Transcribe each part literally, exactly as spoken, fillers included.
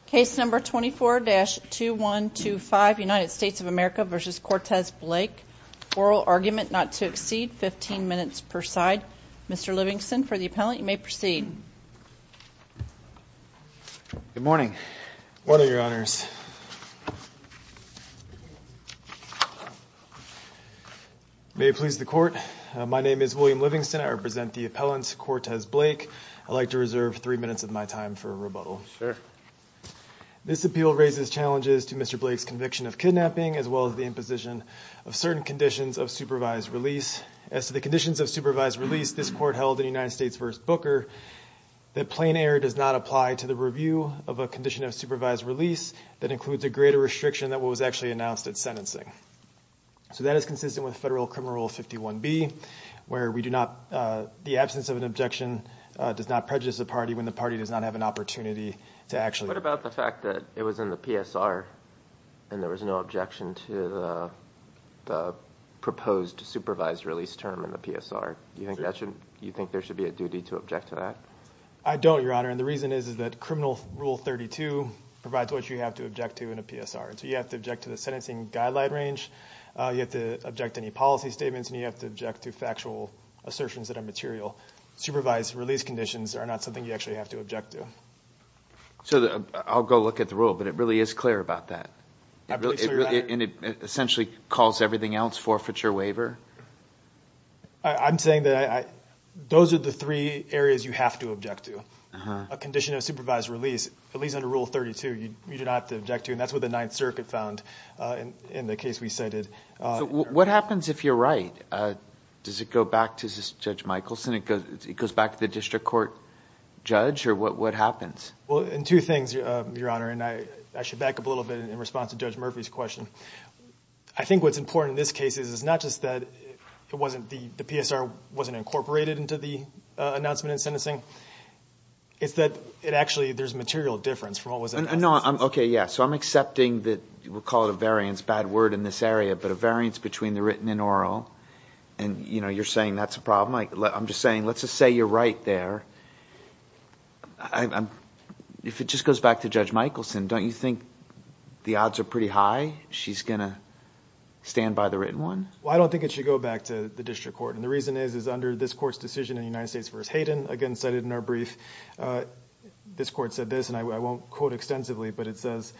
Case number twenty-four dash two one two five, United States of America v. Cortez Blake. Oral argument not to exceed fifteen minutes per side. Mister Livingston, for the appellant, you may proceed. Good morning. Morning, Your Honors. May it please the Court, uh, my name is William Livingston. I represent the appellant, Cortez Blake. I'd like to reserve three minutes of my time for a rebuttal. Sure. This appeal raises challenges to Mister Blake's conviction of kidnapping, as well as the imposition of certain conditions of supervised release. As to the conditions of supervised release, this Court held in United States v. Booker that plain error does not apply to the review of a condition of supervised release that includes a greater restriction than what was actually announced at sentencing. So that is consistent with Federal Criminal Rule fifty-one B, where we do not, uh, the absence of an objection uh, does not prejudice a party when the party does not have an opportunity to actually. What about the fact that it was in the P S R and there was no objection to the the proposed supervised release term in the P S R? You think that should? You think there should be a duty to object to that? I don't, Your Honor, and the reason is is that Criminal Rule thirty-two provides what you have to object to in a P S R. And so you have to object to the sentencing guideline range, uh, you have to object to any policy statements, and you have to object to factual assertions that are material. Supervised release conditions are not something you actually have to object to. So the, I'll go look at the rule, but it really is clear about that. It I really, believe so, it Your really, Honor. and it essentially calls everything else forfeiture waiver. I, I'm saying that I, I, those are the three areas you have to object to. Uh-huh. A condition of supervised release, at least under Rule thirty-two, you, you do not have to object to, and that's what the Ninth Circuit found uh, in, in the case we cited. Uh, So w- what happens if you're right? Uh, does it go back to Judge Michelson? It goes it goes back to the district court judge, or what? What happens? Well, and two things, uh, Your Honor, and I, I should back up a little bit in response to Judge Murphy's question. I think what's important in this case is, is not just that it wasn't the, the P S R wasn't incorporated into the uh, announcement in sentencing. It's that it actually, there's material difference from what was announced. No, I'm, okay, yeah. So I'm accepting that, we'll call it a variance, bad word in this area, but a variance between the written and oral. And, you know, you're saying that's a problem. I, I'm just saying, let's just say you're right there. I, I'm, if it just goes back to Judge Michelson, don't you think the odds are pretty high she's going to stand by the written one? Well, I don't think it should go back to the district court. And the reason is, is under this court's decision in United States v. Hayden, again cited in our brief, uh, this court said this, and I, I won't quote extensively, but it says,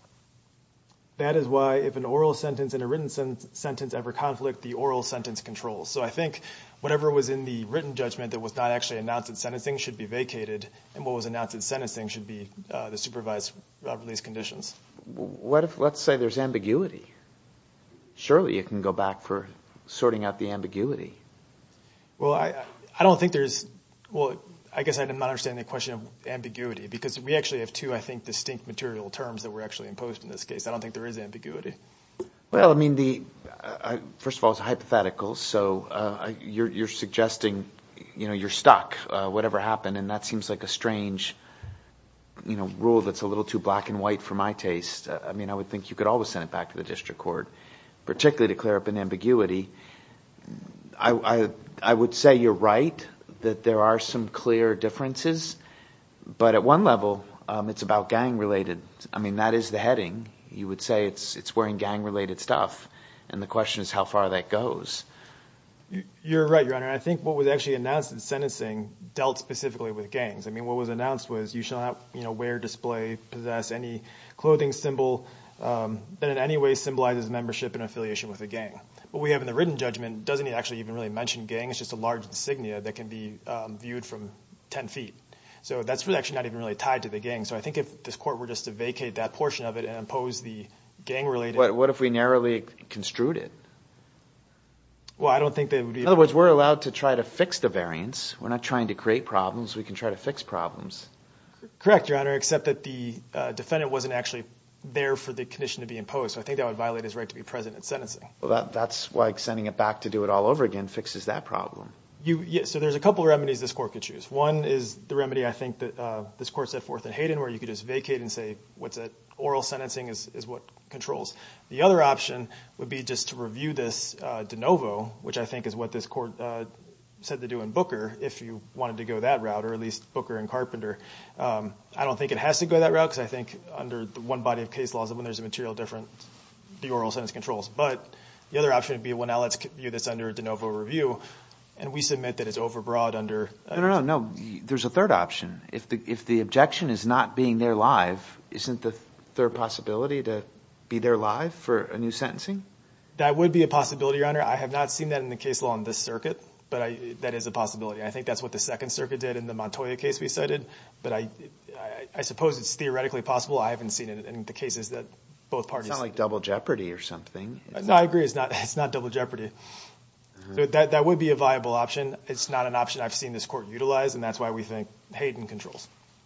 that is why if an oral sentence and a written sen- sentence ever conflict, the oral sentence controls. So I think whatever was in the written judgment that was not actually announced at sentencing should be vacated, and what was announced at sentencing should be uh, the supervised uh, release conditions. What if, let's say there's ambiguity? Surely you can go back for sorting out the ambiguity. Well, I I don't think there's, well, I guess I'm not understanding the question of ambiguity, because we actually have two, I think, distinct material terms that were actually imposed in this case. I don't think there is ambiguity. Well, I mean, the uh, first of all, it's a hypothetical, so uh, you're, you're suggesting, you know, you're stuck, uh, whatever happened, and that seems like a strange, you know, rule that's a little too black and white for my taste. Uh, I mean, I would think you could always send it back to the district court, particularly to clear up an ambiguity. I, I, I would say you're right, that there are some clear differences, but at one level, um, it's about gang-related. I mean, that is the heading. You would say it's it's wearing gang-related stuff, and the question is how far that goes. You're right, Your Honor. I think what was actually announced in sentencing dealt specifically with gangs. I mean, what was announced was you shall not, you know, wear, display, possess any clothing symbol um, that in any way symbolizes membership and affiliation with a gang. What we have in the written judgment doesn't actually even really mention gang. It's just a large insignia that can be um, viewed from ten feet. So that's really actually not even really tied to the gang. So I think if this court were just to vacate that portion of it and impose the gang-related... What, what if we narrowly construed it? Well, I don't think they would be... In other words, we're allowed to try to fix the variance. We're not trying to create problems. We can try to fix problems. Correct, Your Honor, except that the uh, defendant wasn't actually there for the condition to be imposed. So I think that would violate his right to be present at sentencing. Well, that, that's why sending it back to do it all over again fixes that problem. You, yeah, so there's a couple of remedies this court could choose. One is the remedy I think that uh, this court set forth in Hayden, where you could just vacate and say what's at oral sentencing is, is what controls. The other option would be just to review this uh, de novo, which I think is what this court uh, said to do in Booker if you wanted to go that route, or at least Booker and Carpenter. Um, I don't think it has to go that route because I think under the one body of case laws, when there's a material difference, the oral sentence controls. But the other option would be, well, now let's view this under de novo review, and we submit that it's overbroad under. Uh, no, no, no, no. There's a third option. If the if the objection is not being there live, isn't the third possibility to be there live for a new sentencing? That would be a possibility, Your Honor. I have not seen that in the case law in this circuit, but I, that is a possibility. I think that's what the Second Circuit did in the Montoya case we cited. But I, I, I suppose it's theoretically possible. I haven't seen it in the cases that both parties. It's not like double jeopardy or something. It's no, I agree. It's not. It's not double jeopardy. Uh-huh. So that that would be a viable option. It's not an option I've seen this court utilize, and that's why we think Hayden controls.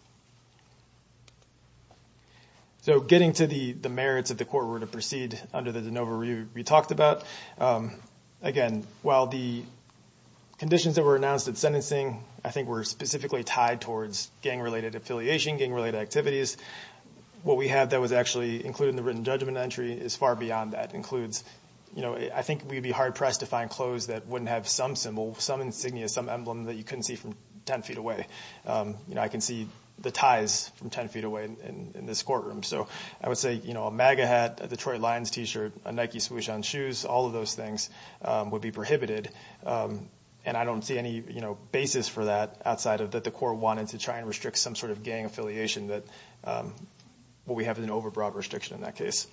So getting to the, the merits if the court were to proceed under the de novo review we talked about, um, again, while the conditions that were announced at sentencing, I think were specifically tied towards gang-related affiliation, gang-related activities, what we have that was actually included in the written judgment entry is far beyond that. It includes, you know, I think we'd be hard-pressed to find clothes that wouldn't have some symbol, some insignia, some emblem that you couldn't see from ten feet away. Um, you know, I can see the ties from ten feet away in, in, in this courtroom. So I would say, you know, a MAGA hat, a Detroit Lions t-shirt, a Nike swoosh on shoes, all of those things um, would be prohibited. Um, and I don't see any, you know, basis for that outside of that the court wanted to try and restrict some sort of gang affiliation that um, what we have is an overbroad restriction in that case.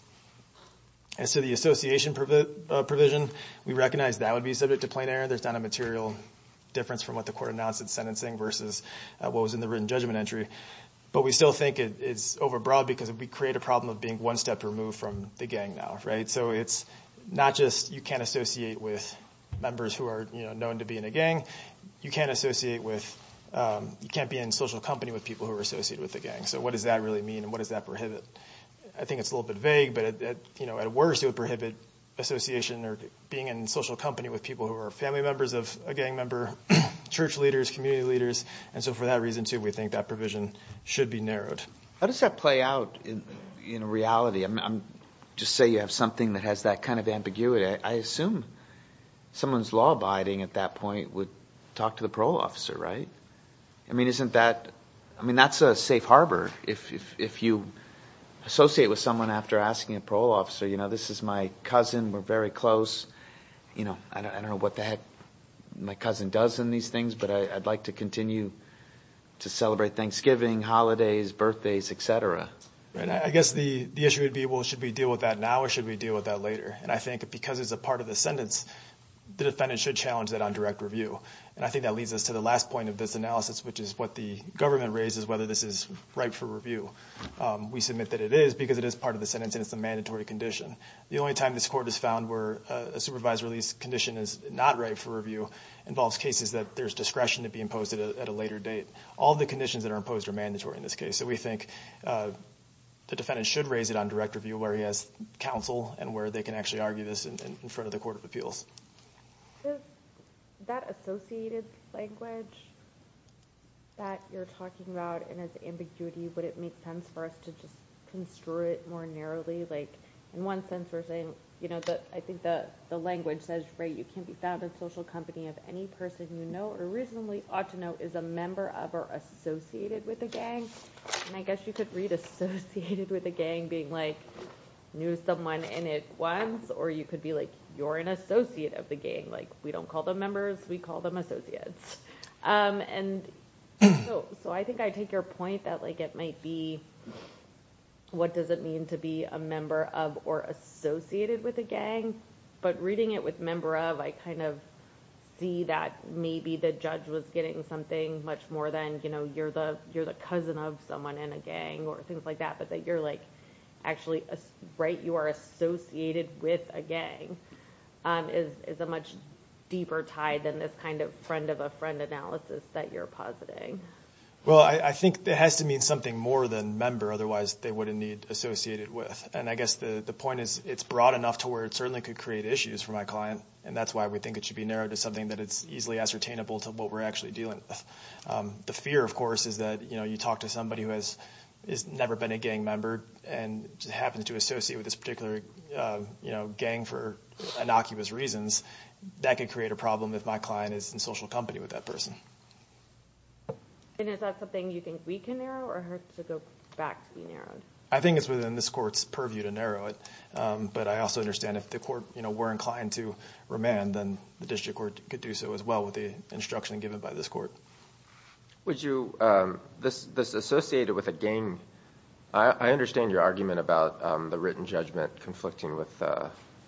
As to the association provi- uh, provision, we recognize that would be subject to plain error. There's not a material difference from what the court announced at sentencing versus uh, what was in the written judgment entry. But we still think it, it's overbroad because we create a problem of being one step removed from the gang now, right? So it's not just you can't associate with members who are, you know, known to be in a gang. You can't associate with, um, you can't be in social company with people who are associated with the gang. So what does that really mean, and what does that prohibit? I think it's a little bit vague, but at, at, you know, at worst it would prohibit association or being in social company with people who are family members of a gang member, church leaders, community leaders. And so for that reason, too, we think that provision should be narrowed. How does that play out in, in reality? I'm, I'm just say you have something that has that kind of ambiguity. I, I assume someone's law-abiding at that point would talk to the parole officer, right? I mean, isn't that, I mean, that's a safe harbor if if, if you associate with someone after asking a parole officer, you know, this is my cousin, we're very close. You know, I don't, I don't know what the heck my cousin does in these things, but I, I'd like to continue to celebrate Thanksgiving, holidays, birthdays, et cetera. Right. I guess the, the issue would be, well, should we deal with that now or should we deal with that later? And I think because it's a part of the sentence, the defendant should challenge that on direct review. And I think that leads us to the last point of this analysis, which is what the government raises, whether this is ripe for review. Um, we submit that it is because it is part of the sentence and it's a mandatory condition. The only time this court has found where a, a supervised release condition is not ripe for review involves cases that there's discretion to be imposed at a, at a later date. All of the conditions that are imposed are mandatory in this case. So we think uh, the defendant should raise it on direct review where he has counsel and where they can actually argue this in, in front of the Court of Appeals. Is that associated language that you're talking about and its ambiguity, would it make sense for us to just construe it more narrowly? Like, in one sense, we're saying, you know, the, I think the, the language says, right, you can't be found in social company of any person you know or reasonably ought to know is a member of or associated with a gang. And I guess you could read associated with a gang being like, knew someone in it once, or you could be like, you're an associate of the gang. Like, we don't call them members, we call them associates. Um, and so, so I think I take your point that, like, it might be, what does it mean to be a member of or associated with a gang? But reading it with member of, I kind of see that maybe the judge was getting something much more than, you know, you're the you're the cousin of someone in a gang or things like that, but that you're like, actually, right, you are associated with a gang, um, is, is a much deeper tie than this kind of friend of a friend analysis that you're positing. Well, I, I think it has to mean something more than member, otherwise they wouldn't need associated with. And I guess the, the point is it's broad enough to where it certainly could create issues for my client, and that's why we think it should be narrowed to something that it's easily ascertainable to what we're actually dealing with. Um, the fear, of course, is that, you know, you talk to somebody who has has never been a gang member and just happens to associate with this particular, uh, you know, gang for innocuous reasons, that could create a problem if my client is in social company with that person. And is that something you think we can narrow or have to go back to be narrowed? I think it's within this court's purview to narrow it, um, but I also understand if the court, you know, were inclined to remand, then the district court could do so as well with the instruction given by this court. Would you, um, this this associated with a gang, I, I understand your argument about um, the written judgment conflicting with uh,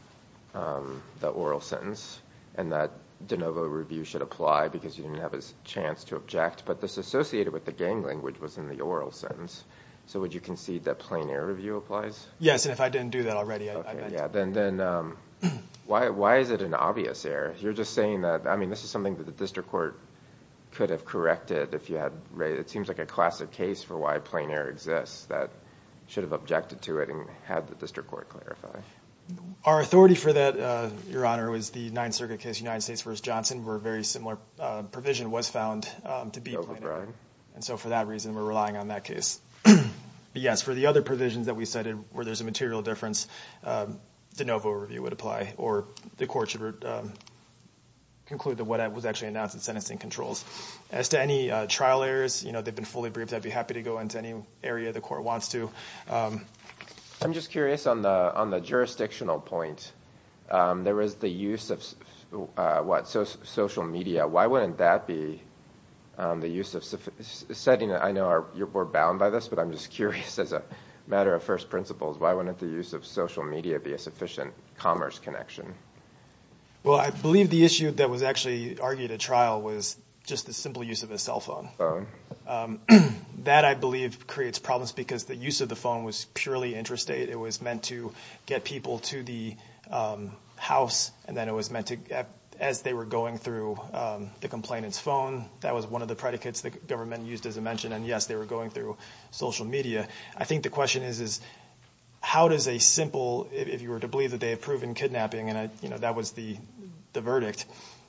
um, the oral sentence, and that de novo review should apply because you didn't have a chance to object, but this associated with the gang language was in the oral sentence. So would you concede that plain error review applies? Yes, and if I didn't do that already, I, okay, I meant yeah, then then um, why why is it an obvious error? You're just saying that. I mean, this is something that the district court could have corrected if you had raised. It seems like a classic case for why plain error exists. That should have objected to it and had the district court clarify. Our authority for that, uh, Your Honor, was the Ninth Circuit case, United States versus Johnson, where a very similar uh, provision was found um, to be plain error. And so for that reason, we're relying on that case. But yes, for the other provisions that we cited where there's a material difference, um, de novo review would apply, or the court should um, conclude that what was actually announced in sentencing controls. As to any uh, trial errors, you know, they've been fully briefed. I'd be happy to go into any area the court wants to. Um, I'm just curious on the on the jurisdictional point. Um, there was the use of uh, what so, social media. Why wouldn't that be um, the use of setting? I know our, you're, we're bound by this, but I'm just curious as a matter of first principles. Why wouldn't the use of social media be a sufficient commerce connection? Well, I believe the issue that was actually argued at trial was just the simple use of a cell phone. Phone. Um, that, I believe, creates problems because the use of the phone was purely interstate. It was meant to get people to the um, house, and then it was meant to, as they were going through um, the complainant's phone, that was one of the predicates the government used as a mention, and yes, they were going through social media. I think the question is, is how does a simple, if you were to believe that they have proven kidnapping, and I, you know that was the the verdict,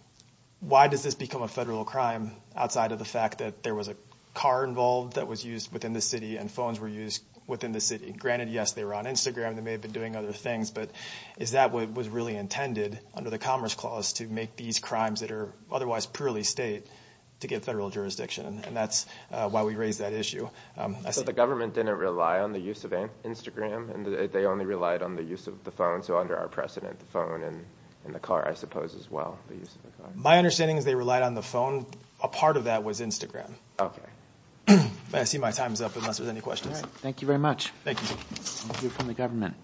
why does this become a federal crime outside of the fact that there was a car involved that was used within the city and phones were used within the city? Granted, yes, they were on Instagram. They may have been doing other things, but is that what was really intended under the Commerce Clause to make these crimes that are otherwise purely state to get federal jurisdiction? And that's uh, why we raised that issue. Um, I so see. The government didn't rely on the use of Instagram, and they only relied on the use of the phone. So under our precedent, the phone and in the car, I suppose, as well, the use of the car. My understanding is they relied on the phone. A part of that was Instagram. Okay. I see my time's up unless there's any questions. All right. Thank you very much. Thank you. Thank you from the government.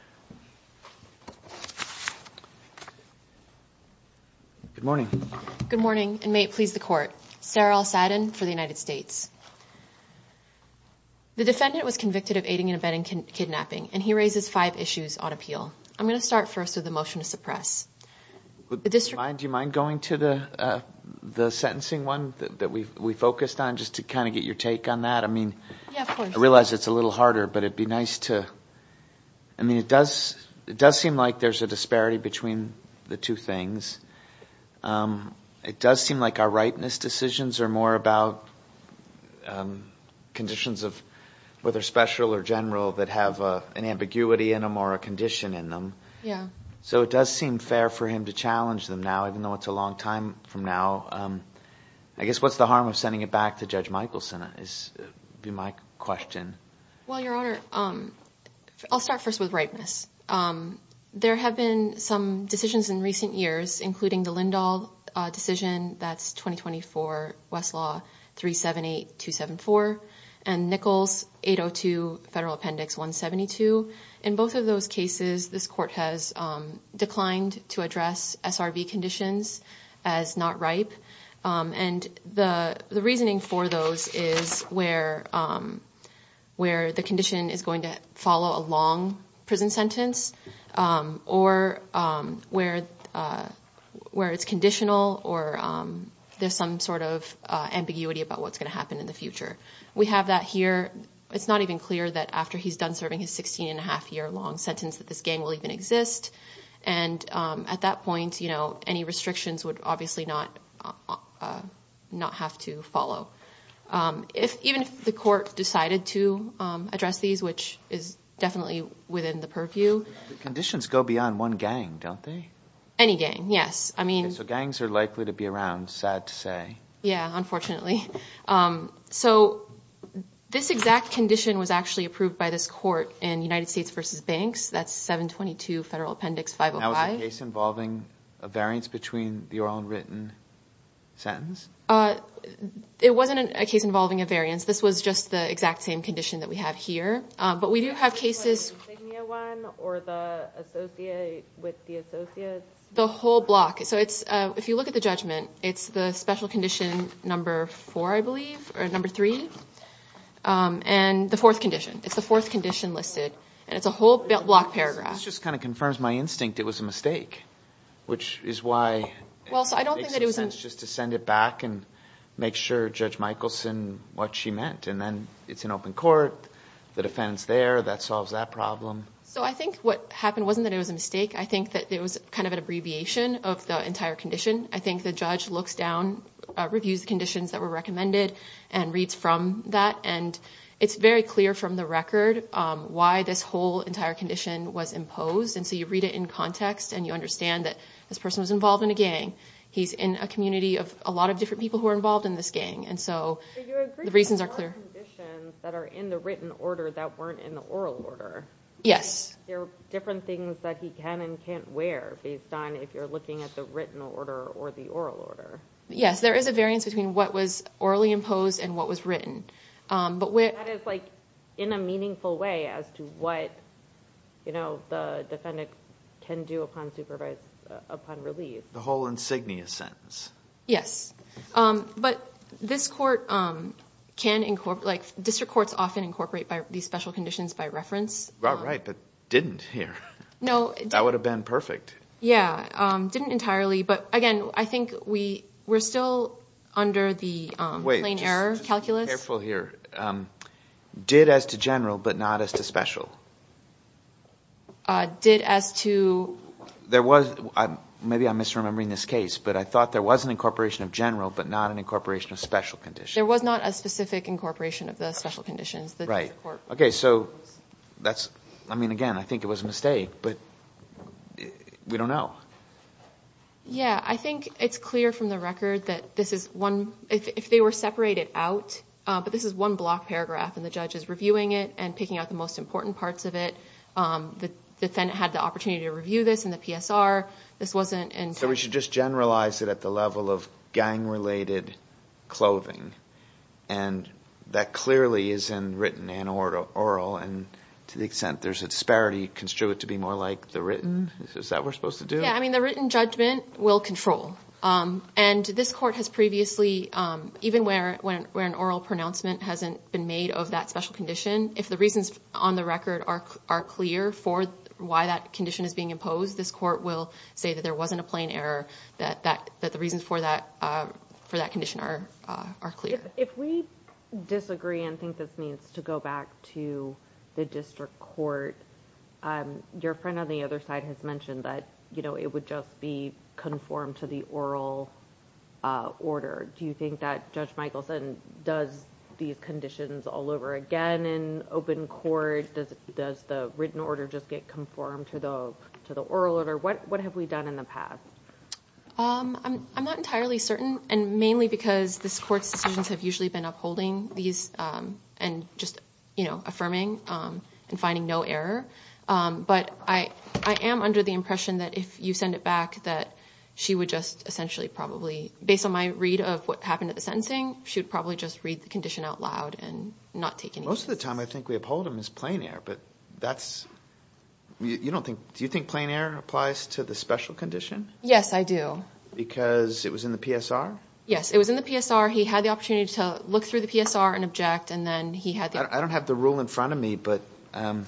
Good morning. Good morning, and may it please the Court. Sarah Al-Sadin for the United States. The defendant was convicted of aiding and abetting kin- kidnapping, and he raises five issues on appeal. I'm going to start first with the motion to suppress. The district. Do you mind, do you mind going to the uh, the sentencing one that, that we we focused on, just to kind of get your take on that? I mean, Yeah, of course. I realize it's a little harder, but it'd be nice to. I mean, it does it does seem like there's a disparity between the two things. Um, it does seem like our ripeness decisions are more about um, conditions of whether special or general that have a, an ambiguity in them or a condition in them. Yeah. So it does seem fair for him to challenge them now, even though it's a long time from now. Um, I guess what's the harm of sending it back to Judge Michelson is uh, be my question. Well, Your Honor, um, I'll start first with ripeness. Um, there have been some decisions in recent years, including the Lindahl uh, decision, that's twenty twenty-four Westlaw three seven eight two seven four, and Nichols eight oh two Federal Appendix one seventy-two. In both of those cases, this court has um, declined to address S R V conditions as not ripe. Um, and the the reasoning for those is where um, where the condition is going to follow a long prison sentence, um, or um, where uh, where it's conditional, or um, there's some sort of uh, ambiguity about what's going to happen in the future. We have that here. It's not even clear that after he's done serving his sixteen and a half year long sentence that this gang will even exist. And um, at that point, you know, any restrictions would obviously not uh, uh, not have to follow. Um, if even if the court decided to um, address these, which is definitely within the purview. The conditions go beyond one gang, don't they? Any gang, yes. I mean, Okay, so gangs are likely to be around, sad to say. Yeah, unfortunately. Um, so this exact condition was actually approved by this court in United States versus Banks. That's seven twenty-two Federal Appendix five oh five. Now, was the case involving a variance between the oral and written sentence? Uh, it wasn't a case involving a variance. This was just the exact same condition that we have here. Uh, but we do have cases... The insignia one or the associate with the associates? The whole block. So it's uh, if you look at the judgment, it's the special condition number four, I believe, or number three, um, and the fourth condition. It's the fourth condition listed, and it's a whole block paragraph. This just kind of confirms my instinct it was a mistake, which is why Well, so I don't it think makes that it was sense an, just to send it back and make sure Judge Michelson what she meant, and then it's in open court. The defendant's there. That solves that problem. So I think what happened wasn't that it was a mistake. I think that it was kind of an abbreviation of the entire condition. I think the judge looks down, uh, reviews the conditions that were recommended, and reads from that. And it's very clear from the record um, why this whole entire condition was imposed. And so you read it in context, and you understand that this person was involved in a gang. He's in a community of a lot of different people who are involved in this gang. And so the reasons are clear. Conditions that are in the written order that weren't in the oral order. Yes. There are different things that he can and can't wear based on if you're looking at the written order or the oral order. Yes, there is a variance between what was orally imposed and what was written. Um, but where that is like in a meaningful way as to what, you know, the defendant can do upon supervised, uh, upon release. The whole insignia sentence. Yes. Um, but this court um, can incorporate, like district courts often incorporate by these special conditions by reference. Right, Um, right, but didn't here. No. It That would have been perfect. Yeah, um, didn't entirely. But again, I think we, we're still under the um, Wait, plain just- error just be calculus. Careful here. Um, did as to general, but not as to special. Uh, did as to, There was, I, maybe I'm misremembering this case, but I thought there was an incorporation of general, but not an incorporation of special conditions. there was not a specific incorporation of the special conditions. The Right. district court. Okay, so that's, I mean, again, I think it was a mistake, but we don't know. Yeah, I think it's clear from the record that this is one, if, if they were separated out, uh, but this is one block paragraph and the judge is reviewing it and picking out the most important parts of it. Um, the defendant had the opportunity to review this in the P S R. This wasn't in. So we should just generalize it at the level of gang-related clothing, and that clearly is in written and oral, oral, and to the extent there's a disparity, construe it to be more like the written? Is that what we're supposed to do? Yeah, I mean, the written judgment will control. Um, and this court has previously, um, even where, when, where an oral pronouncement hasn't been made of that special condition, if the reasons on the record are are clear for why that condition is being imposed, this court will say that there wasn't a plain error, that, that, that the reasons for that uh, for that condition are uh, are clear. If, if we disagree and think this needs to go back to the district court, um, your friend on the other side has mentioned that, you know, it would just be conform to the oral uh, order. Do you think that Judge Michelson does these conditions all over again in open court? Does does the written order just get conformed to the to the oral order? What what have we done in the past? Um, I'm I'm not entirely certain, and mainly because this court's decisions have usually been upholding these um, and just you know affirming um, and finding no error. Um, but I I am under the impression that if you send it back, that she would just essentially probably, based on my read of what happened at the sentencing, she would probably just read the condition out loud and not take any. Most of the time, I think we uphold them as plain error, but that's you, you don't think? Do you think plain error applies to the special condition? Yes, I do. Because it was in the P S R? Yes, it was in the P S R. He had the opportunity to look through the P S R and object, and then he had the. I, I don't have the rule in front of me, but um,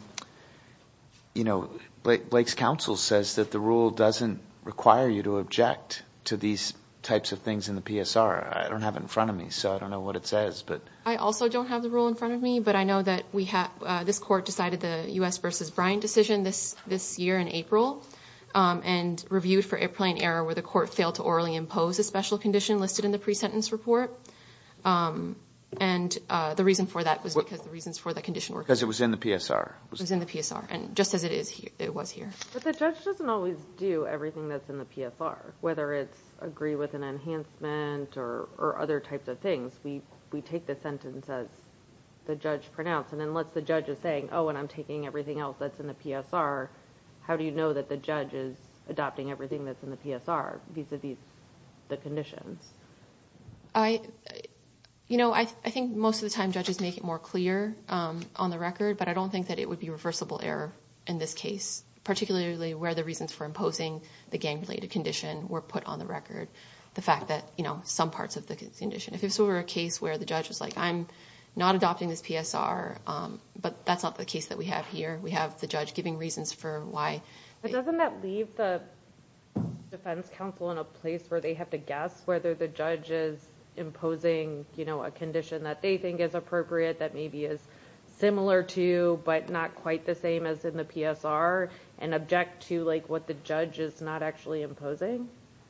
you know, Blake, Blake's counsel says that the rule doesn't require you to object to these types of things in the P S R. I don't have it in front of me, so I don't know what it says. But I also don't have the rule in front of me, but I know that we have uh, this court decided the U S versus Bryant decision this this year in April, um, and reviewed for a plain error where the court failed to orally impose a special condition listed in the pre-sentence report. Um, And uh, the reason for that was What? because the reasons for the condition were Because it was in the P S R. it was in the P S R, and just as it is here, it was here. But the judge doesn't always do everything that's in the P S R, whether it's agree with an enhancement or, or other types of things. We we take the sentence as the judge pronounced, and unless the judge is saying, oh, and I'm taking everything else that's in the P S R, how do you know that the judge is adopting everything that's in the P S R vis-a-vis the conditions? I, you know, I I think most of the time judges make it more clear um, on the record, but I don't think that it would be reversible error in this case, particularly where the reasons for imposing the gang-related condition were put on the record. The fact that, you know, some parts of the condition. If this were a case where the judge was like, I'm not adopting this P S R, um, but that's not the case that we have here. We have the judge giving reasons for why. But doesn't that leave the defense counsel in a place where they have to guess whether the judge is imposing, you know, a condition that they think is appropriate, that maybe is similar to but not quite the same as in the P S R, and object to like what the judge is not actually imposing?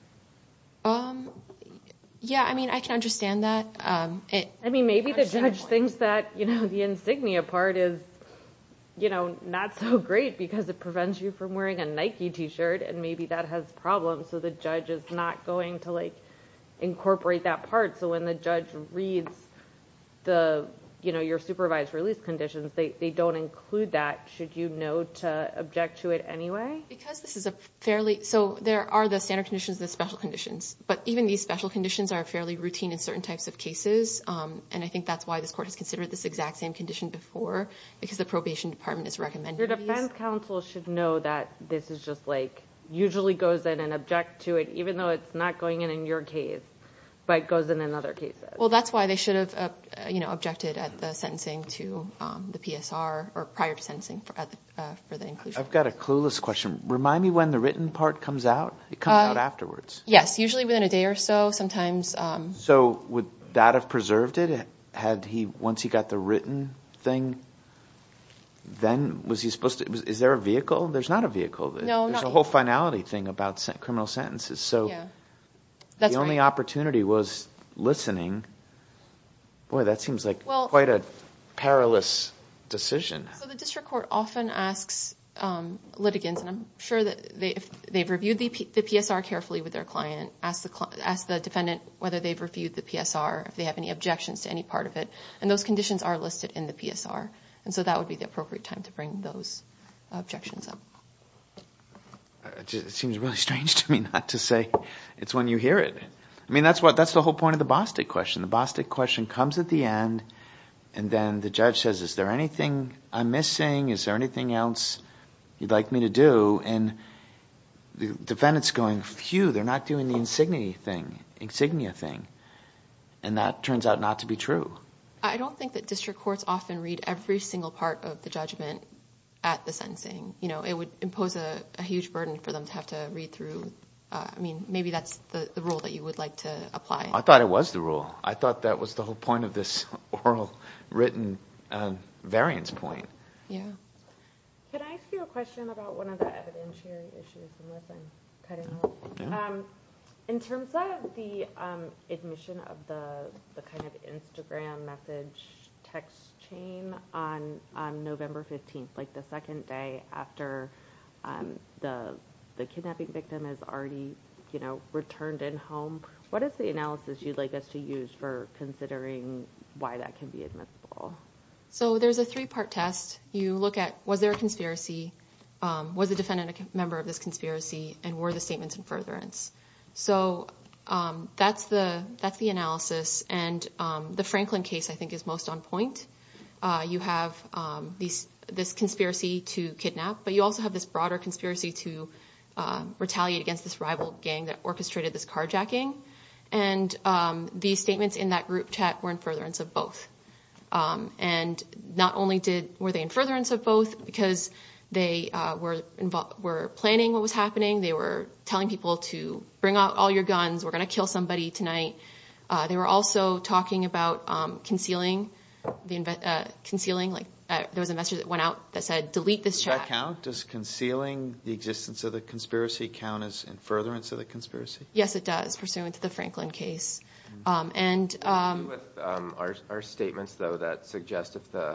Um, yeah, I mean, I can understand that. Um, it, I mean, maybe the understand your judge point. thinks that, you know, the insignia part is, you know, not so great because it prevents you from wearing a Nike t-shirt, and maybe that has problems, so the judge is not going to like incorporate that part. So when the judge reads the, you know, your supervised release conditions, they, they don't include that. Should you know to object to it anyway? Because this is a fairly, so there are the standard conditions and the special conditions, but even these special conditions are fairly routine in certain types of cases, um, and I think that's why this court has considered this exact same condition before, because the probation department is recommending Your these. defense counsel should know that this is just like, usually goes in and object to it, even though it's not going in in your case, but goes in in other cases. Well, that's why they should have, uh, you know, objected at the sentencing to um, the P S R, or prior to sentencing for, at the, uh, for the inclusion. I've got a clueless question. Remind me when the written part comes out? It comes Uh, out afterwards. Yes, usually within a day or so. Sometimes. Um, So would that have preserved it? Had he, once he got the written thing, then was he supposed to, was, is there a vehicle? There's not a vehicle. No, There's not a whole yet. finality thing about sen- criminal sentences. So yeah, that's the only right. opportunity was listening. Boy, that seems like Well- quite a perilous decision. So the district court often asks um, litigants, and I'm sure that they, if they've reviewed the, P, the P S R carefully with their client, ask the, cl- ask the defendant whether they've reviewed the P S R, if they have any objections to any part of it, and those conditions are listed in the P S R, and so that would be the appropriate time to bring those objections up. It, just, it seems really strange to me not to say it's when you hear it. I mean, that's what that's the whole point of the Bostic question. The Bostic question comes at the end, and then the judge says, is there anything I'm missing? Is there anything else you'd like me to do? And the defendant's going, phew, they're not doing the insignia thing, insignia thing. And that turns out not to be true. I don't think that district courts often read every single part of the judgment at the sentencing. You know, it would impose a, a huge burden for them to have to read through. Uh, I mean, maybe that's the, the rule that you would like to apply. I thought it was the rule. I thought that was the whole point of this oral written uh, variance point. Yeah. Can I ask you a question about one of the evidentiary issues, unless I'm cutting off? Yeah. Um, in terms of the um, admission of the the kind of Instagram message text chain on on November fifteenth, like the second day after um, the the kidnapping victim is already, you know, returned in home, what is the analysis you'd like us to use for considering why that can be admissible? So there's a three-part test. You look at, was there a conspiracy? Um, was the defendant a member of this conspiracy? And were the statements in furtherance? So um, that's the that's the analysis. And um, the Franklin case, I think, is most on point. Uh, you have um, these this conspiracy to kidnap, but you also have this broader conspiracy to uh, retaliate against this rival gang that orchestrated this carjacking. And um, these statements in that group chat were in furtherance of both. Um, and not only did were they in furtherance of both, because they uh, were invo- were planning what was happening. They were telling people to bring out all your guns. We're going to kill somebody tonight. Uh, they were also talking about um, concealing the inve- uh, concealing like uh, there was a message that went out that said, delete this Does chat. that count? Does concealing the existence of the conspiracy count as in furtherance of the conspiracy? Yes, it does, pursuant to the Franklin case. Um, and um, with um, our, our statements, though, that suggest if the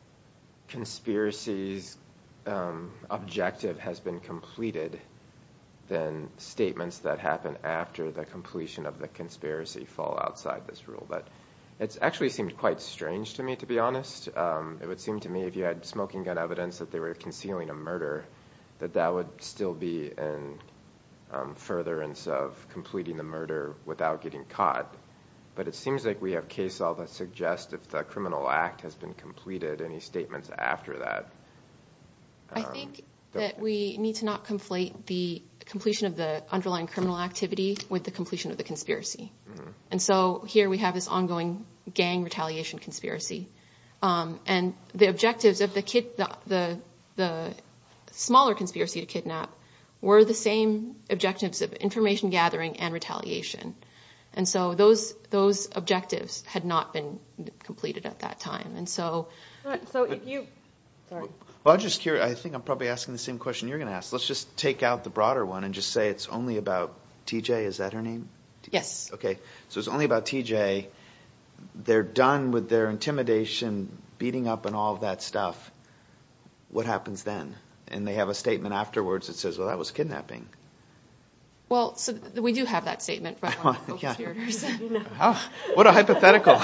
conspiracy's um, objective has been completed, then statements that happen after the completion of the conspiracy fall outside this rule. But it's actually seemed quite strange to me, to be honest. Um, it would seem to me if you had smoking gun evidence that they were concealing a murder, that that would still be in um, furtherance of completing the murder without getting caught. But it seems like we have case law that suggests if the criminal act has been completed, any statements after that. I um, think that we need to not conflate the completion of the underlying criminal activity with the completion of the conspiracy. Mm-hmm. And so here we have this ongoing gang retaliation conspiracy. Um, and the objectives of the, kid, the, the, the smaller conspiracy to kidnap were the same objectives of information gathering and retaliation. And so those those objectives had not been completed at that time. And so... So if you... Sorry. Well, I'm just curious. I think I'm probably asking the same question you're going to ask. Let's just take out the broader one and just say it's only about T J. Is that her name? Yes. Okay. So it's only about T J. They're done with their intimidation, beating up, and all of that stuff. What happens then? And they have a statement afterwards that says, well, that was kidnapping. Well, so th- we do have that statement from one of the Yeah. co-conspirators. Oh, what a hypothetical.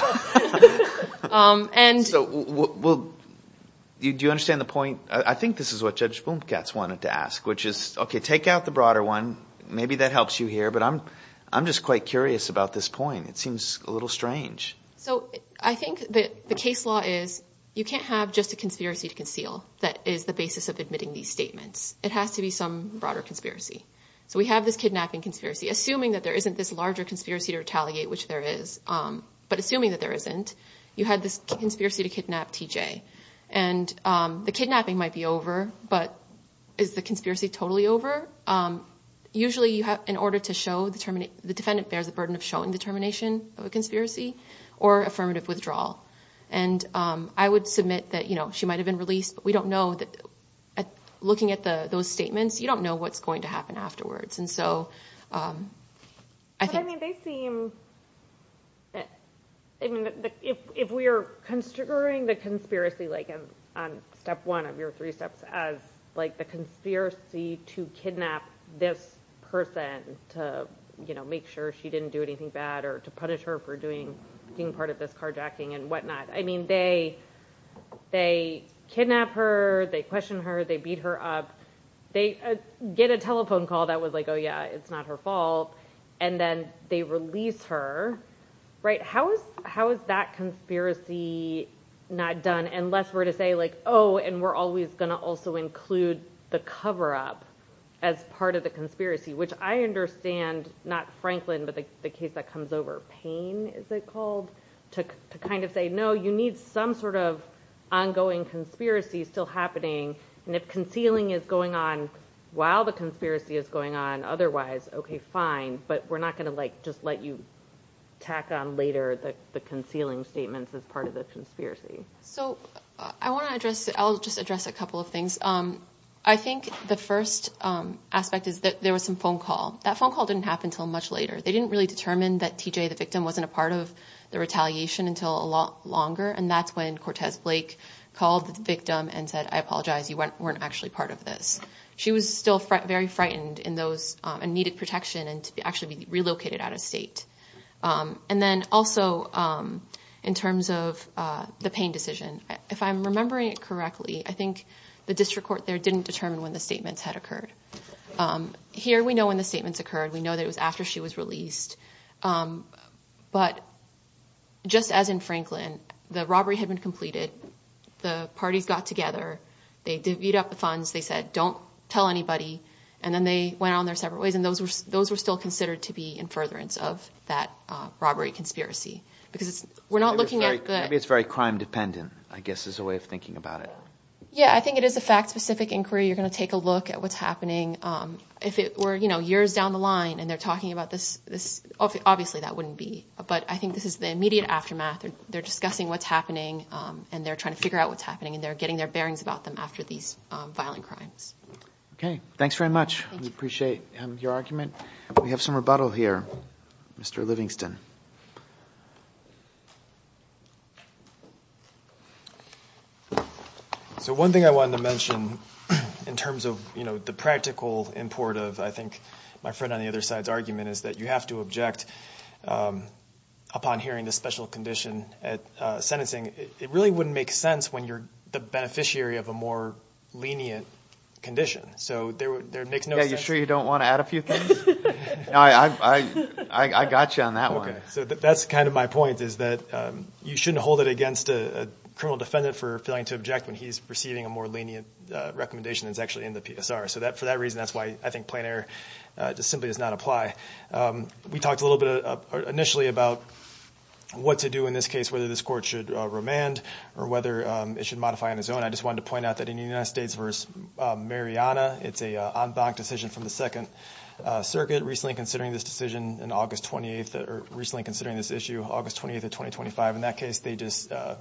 um, and so, w- w- well, you, do you understand the point? I, I think this is what Judge Blumkatz wanted to ask, which is, okay, take out the broader one. Maybe that helps you here, but I'm, I'm just quite curious about this point. It seems a little strange. So I think that the case law is you can't have just a conspiracy to conceal that is the basis of admitting these statements. It has to be some broader conspiracy. So we have this kidnapping conspiracy, assuming that there isn't this larger conspiracy to retaliate, which there is, um, but assuming that there isn't, you had this conspiracy to kidnap T J. And um, the kidnapping might be over, but is the conspiracy totally over? Um, usually you have, in order to show the termina- the defendant bears the burden of showing the termination of a conspiracy or affirmative withdrawal. And um, I would submit that, you know, she might have been released, but we don't know that. At looking at the those statements, you don't know what's going to happen afterwards. And so um, I but think... I mean, they seem... I mean, the, the, if if we are construing the conspiracy, like in, on step one of your three steps, as like the conspiracy to kidnap this person to, you know, make sure she didn't do anything bad or to punish her for doing being part of this carjacking and whatnot. I mean, they they kidnap her, they question her, they beat her up, they uh, get a telephone call that was like, oh yeah, it's not her fault, and then they release her. Right? How is how is that conspiracy not done unless we're to say like, oh, and we're always going to also include the cover-up as part of the conspiracy, which I understand, not Franklin, but the, the case that comes over, Payne, is it called, to to kind of say, no, you need some sort of ongoing conspiracy still happening, and if concealing is going on while the conspiracy is going on, otherwise, okay, fine, but we're not going to like just let you tack on later the, the concealing statements as part of the conspiracy. So uh, I want to address, I'll just address a couple of things. Um, I think the first um, aspect is that there was some phone call. That phone call didn't happen until much later. They didn't really determine that T J, the victim, wasn't a part of the retaliation until a lot longer, and that's when Cortez Blake called the victim and said, I apologize, you weren't, weren't actually part of this. She was still fr- very frightened in those um, and needed protection and to be, actually be relocated out of state. Um, and then also um, in terms of uh, the Payne decision, if I'm remembering it correctly, I think the district court there didn't determine when the statements had occurred. Um, here we know when the statements occurred. We know that it was after she was released. Um, but just as in Franklin, the robbery had been completed. The parties got together. They divvied up the funds. They said, don't tell anybody. And then they went on their separate ways, and those were those were still considered to be in furtherance of that uh, robbery conspiracy, because it's, we're not Maybe looking very, at the. Maybe it's very crime dependent, I guess, is a way of thinking about it. Yeah, I think it is a fact-specific inquiry. You're going to take a look at what's happening. Um, if it were, you know, years down the line and they're talking about this, this obviously that wouldn't be. But I think this is the immediate aftermath. They're, they're discussing what's happening, um, and they're trying to figure out what's happening, and they're getting their bearings about them after these um, violent crimes. Okay, thanks very much. Thank we you. appreciate um, your argument. We have some rebuttal here. Mister Livingston. So one thing I wanted to mention in terms of, you know, the practical import of, I think, my friend on the other side's argument is that you have to object um, upon hearing the special condition at uh, sentencing. It, it really wouldn't make sense when you're the beneficiary of a more lenient condition. So there, there makes no yeah, sense. Yeah, you sure you don't want to add a few things? no, I, I, I, I got you on that okay. one. Okay, so th- that's kind of my point, is that um, you shouldn't hold it against a, a criminal defendant for failing to object when he's receiving a more lenient uh, recommendation that's actually in the P S R. So that for that reason, that's why I think plain error uh, just simply does not apply. Um, we talked a little bit uh, initially about what to do in this case, whether this court should uh, remand or whether um, it should modify on its own. I just wanted to point out that in the United States versus uh, Mariana, it's a uh, en banc decision from the Second uh, Circuit, recently considering this decision in August twenty-eighth, or recently considering this issue August twenty-eighth of twenty twenty-five. In that case, they just uh,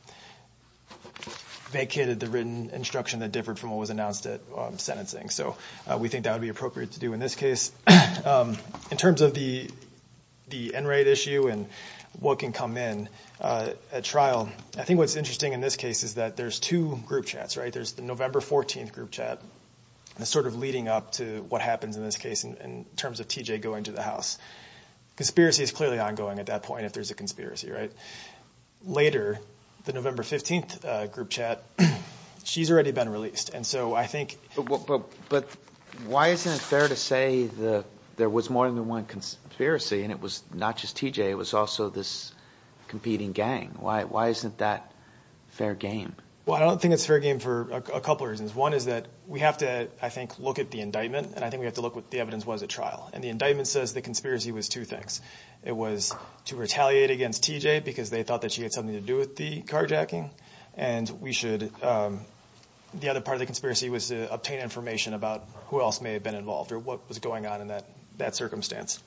vacated the written instruction that differed from what was announced at um, sentencing. So uh, we think that would be appropriate to do in this case. um, in terms of the the N-rate issue and what can come in uh, at trial, I think what's interesting in this case is that there's two group chats, right? There's the November fourteenth group chat that's sort of leading up to what happens in this case in, in terms of T J going to the house. Conspiracy is clearly ongoing at that point if there's a conspiracy, right? Later, the November fifteenth uh, group chat, she's already been released. And so I think... But, but, but why isn't it fair to say the there was more than one conspiracy, and it was not just T J, it was also this competing gang? Why why isn't that fair game? Well, I don't think it's fair game for a, a couple of reasons. One is that we have to, I think, look at the indictment, and I think we have to look what the evidence was at trial. And the indictment says the conspiracy was two things. It was to retaliate against T J because they thought that she had something to do with the carjacking, and we should... Um, the other part of the conspiracy was to obtain information about who else may have been involved or what was going on in that, that circumstance.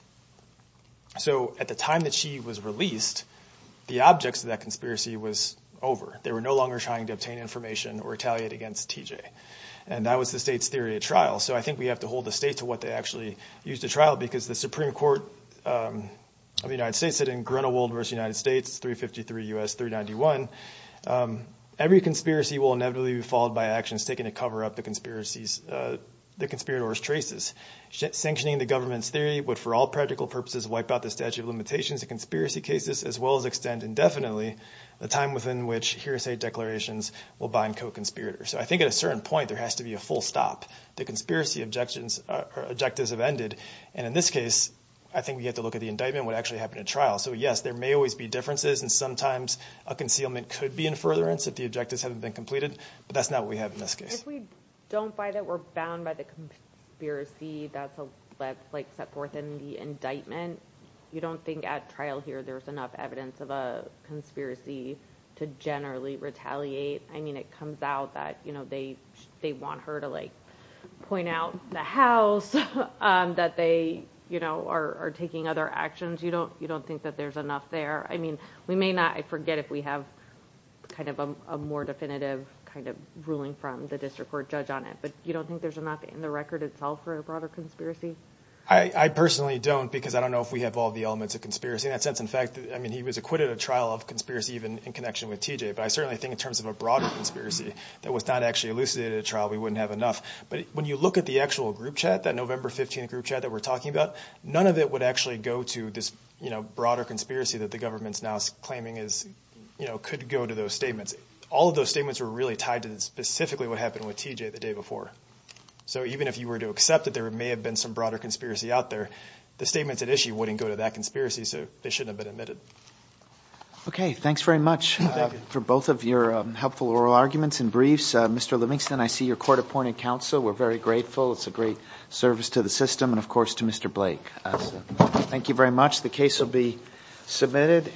So at the time that she was released, the objects of that conspiracy was over. They were no longer trying to obtain information or retaliate against T J. And that was the state's theory at trial. So I think we have to hold the state to what they actually used at trial, because the Supreme Court um, of the United States said in Grunewald versus United States, three fifty-three U S three ninety-one, um, every conspiracy will inevitably be followed by actions taken to cover up the conspiracy's, uh, the conspirator's traces. Sanctioning the government's theory would, for all practical purposes, wipe out the statute of limitations in conspiracy cases, as well as extend indefinitely the time within which hearsay declarations will bind co-conspirators. So I think at a certain point there has to be a full stop. The conspiracy objections, uh, or objectives have ended, and in this case, I think we have to look at the indictment, what actually happened at trial. So yes, there may always be differences, and sometimes a concealment could be in furtherance if the objectives haven't been completed, but that's not what we have in this case. If we don't buy that we're bound by the conspiracy that's, a, that's like set forth in the indictment, you don't think at trial here there's enough evidence of a conspiracy to generally retaliate? I mean, it comes out that, you know, they they want her to, like, point out the house, um, that they... you know, are, are taking other actions. You don't you don't think that there's enough there? I mean, we may not, I forget if we have kind of a, a more definitive kind of ruling from the district court judge on it, but you don't think there's enough in the record itself for a broader conspiracy? I, I personally don't, because I don't know if we have all the elements of conspiracy. In that sense, in fact, I mean, he was acquitted at trial of conspiracy even in connection with T J, but I certainly think in terms of a broader conspiracy that was not actually elucidated at trial, we wouldn't have enough. But when you look at the actual group chat, that November fifteenth group chat that we're talking about, none of it would actually go to this, you know, broader conspiracy that the government's now claiming is, you know, could go to those statements. All of those statements were really tied to specifically what happened with T J the day before. So even if you were to accept that there may have been some broader conspiracy out there, the statements at issue wouldn't go to that conspiracy, so they shouldn't have been admitted. Okay, thanks very much uh, for both of your um, helpful oral arguments and briefs. Uh, Mister Livingston, I see your court-appointed counsel. We're very grateful. It's a great service to the system, and, of course, to Mister Blake. Uh, so thank you very much. The case will be submitted.